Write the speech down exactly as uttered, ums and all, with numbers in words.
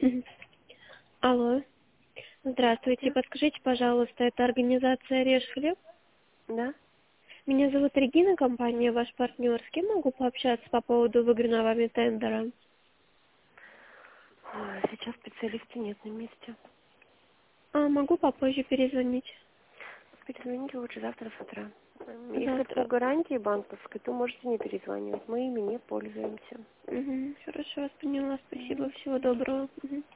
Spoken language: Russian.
Мгм. Алло. Здравствуйте. Здравствуйте. Подскажите, пожалуйста, это организация «Режь хлеб»? Да? Меня зовут Регина, компания «Ваш партнер». С кем могу пообщаться по поводу выигранного вами тендера? Ой, сейчас специалиста нет на месте. А, могу попозже перезвонить. Перезвоните лучше завтра с утра. Эм, Если по Завтра. гарантии банковской, то можете не перезванивать. Мы ими не пользуемся. Угу. Хорошо, вас поняла. Мгм. Спасибо. Всего доброго. Мгм.